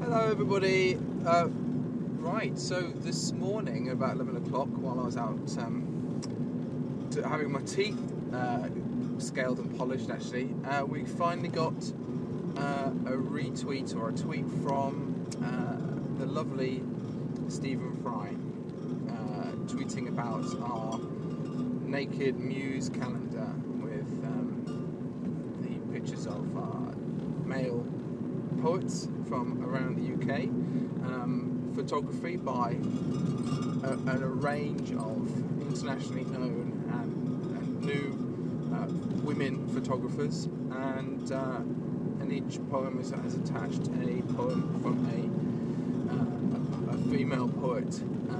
Hello everybody. Right, so this morning about 11 o'clock while I was out having my teeth scaled and polished actually, we finally got a retweet or a tweet from the lovely Stephen Fry tweeting about our Naked Muse calendar with the pictures of male poets from around the UK, photography by a range of internationally known and new women photographers, and each poem has attached a poem from a female poet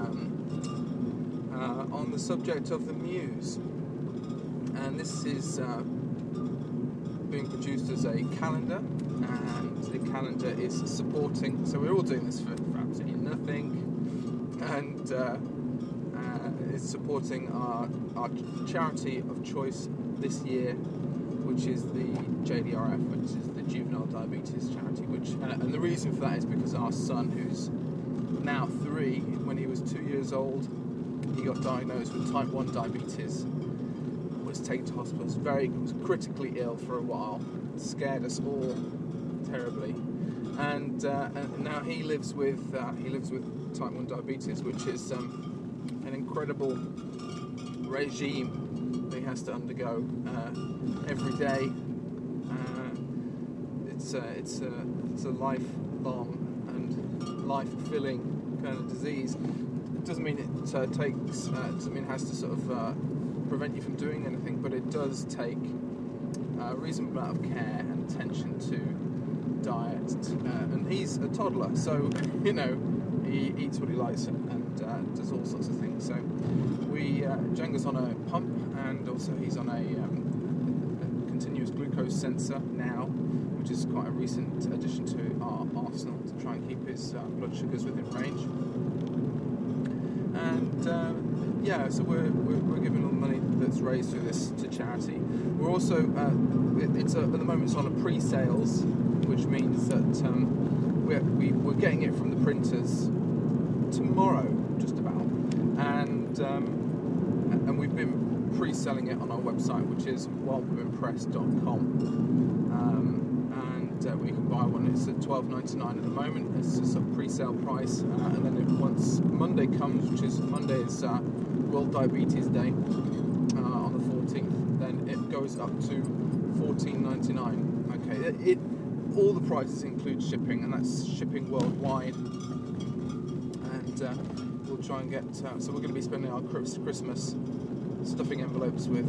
on the subject of the Muse, and this is being produced as a calendar, and the calendar is supporting, so we're all doing this for absolutely nothing, and it's supporting our charity of choice this year, which is the JDRF, which is the Juvenile Diabetes Charity, and the reason for that is because our son, who's now 3, when he was 2 years old, he got diagnosed with type 1 diabetes, was taken to hospital, was critically ill for a while, scared us all terribly, and now he lives with type 1 diabetes, which is an incredible regime that he has to undergo every day. It's a lifelong and life-filling kind of disease. It doesn't mean it doesn't mean it has to sort of prevent you from doing anything, but it does take a reasonable amount of care and attention to diet, and he's a toddler, so he eats what he likes and does all sorts of things. So Django's on a pump, and also he's on a continuous glucose sensor now, which is quite a recent addition to our arsenal to try and keep his blood sugars within range. And so we're giving all the money that's raised through this to charity. We're also at the moment it's on a pre-sales, which means that we're getting it from the printers tomorrow, just about, and we've been pre-selling it on our website, which is wildwomenpress.com, and we can buy one. It's at $12.99 at the moment. It's just a pre-sale price, and then once Monday comes, which is Monday is World Diabetes Day on the 14th, then it goes up to $14.99. Okay, all the prices include shipping, and that's shipping worldwide. And we'll try and get. So we're going to be spending our Christmas stuffing envelopes with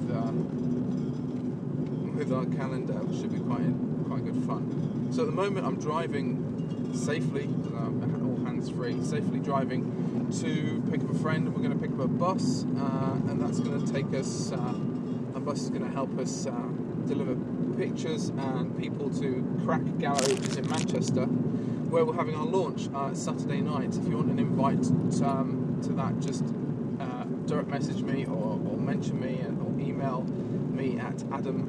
our calendar, which should be quite good fun. So at the moment, I'm driving safely, all hands-free, safely driving to pick up a friend, and we're going to pick up a bus, and that's going to take us. A bus is going to help us deliver pictures and people to Crack Gallery, which is in Manchester, where we're having our launch Saturday night. If you want an invite to that, just direct message me or mention me or email me at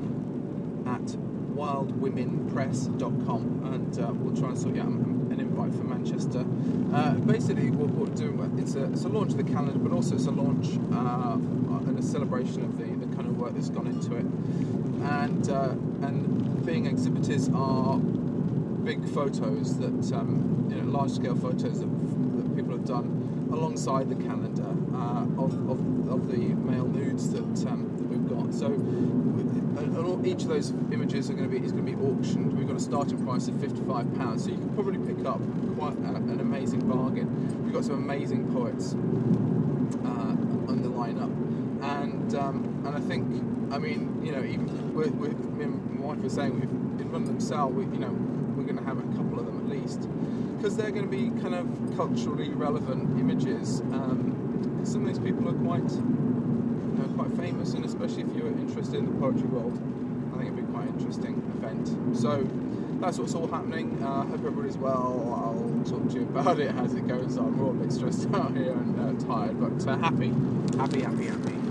adam@wildwomenpress.com, and we'll try and sort you out an invite for Manchester. Basically what we're doing, it's a launch of the calendar, but also it's a launch and a celebration of the kind of work that's gone into it. And being exhibitors are big photos that large scale photos that people have done alongside the calendar of the male nudes that we've got. So each of those images is going to be auctioned. We've got a starting price of £55, so you can probably pick up quite an amazing bargain. We've got some amazing poets on the lineup, and I think, even me and my wife were saying, in London Cell, we're going to have a couple of them at least, because they're going to be kind of culturally relevant images. Some of these people are quite famous, and especially if you're interested in the poetry world, I think it'd be quite an interesting event. So that's what's all happening. I hope everybody's well. I'll talk to you about it as it goes on. We're all a bit stressed out here and tired, but happy.